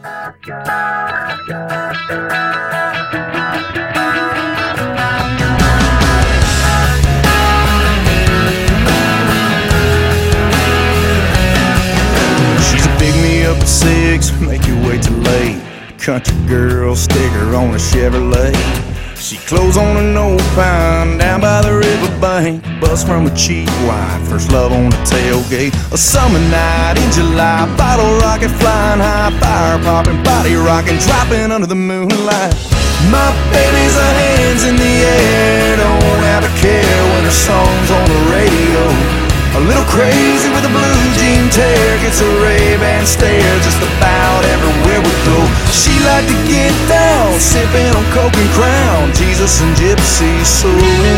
She's a pick me up at 6, make you wait till late. Country girl, sticker on a Chevrolet. She clothes on an old pine down by the riverbank. Bus from a cheap wine, first love on the tailgate. A summer night in July, bottle rocket flying high, fire popping, body rocking, dropping under the moonlight. My baby's her hands in the air, don't have a care when her song's on the radio. A little crazy with a blue jean tear, gets a Ray-Ban stare just about everywhere we go. She like to get down, sipping on Coke and Crown, Jesus and Gypsy soul.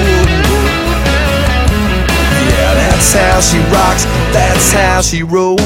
Yeah, that's how she rocks, that's how she rolls.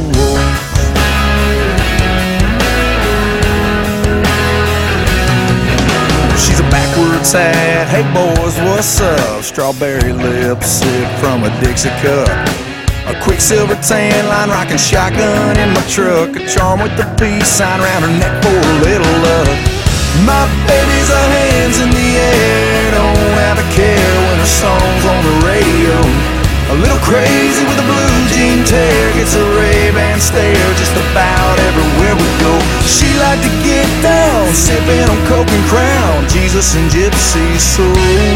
She's a backwards hat, hey boys, what's up? Strawberry lips, sip from a Dixie cup. A quicksilver tan line, rocking shotgun in my truck. A charm with the peace sign around her neck for a little love. My baby's her hands in the air, don't have a care when her song's on the radio. A little crazy with a blue jean tear, gets a Ray-Ban stare just about everywhere we go. She like to get down, sipping on Coke and Crown, Jesus and Gypsy soul.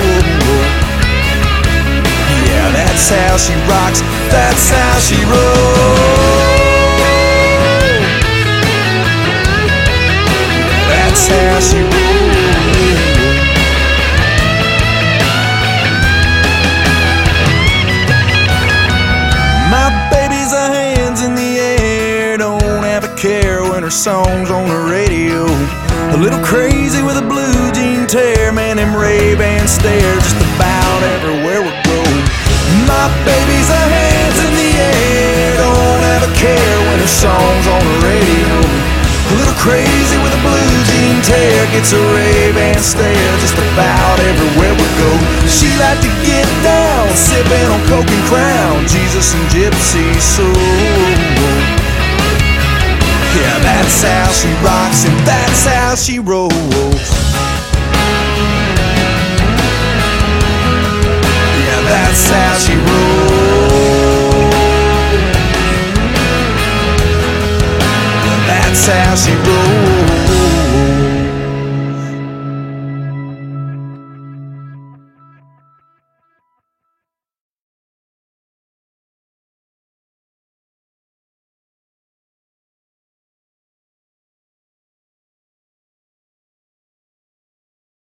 Yeah, that's how she rocks, that's how she rolls. That's how she rolls. My baby's her hands in the air, don't have a care when her song's on the radio. A little crazy with a blue jean tear, man, them Ray-Ban stare just about everywhere we go. My baby's her hands in the air, don't have a care when her song's on the radio. A little crazy with a blue jean tear, gets a Ray-Ban stare just about everywhere we go. She like to get down, sipping on Coke and Crown, Jesus and Gypsy soul. Yeah, that's how she rocks and that's how she rolls. Yeah, that's how she rolls. Yeah, that's how she rolls.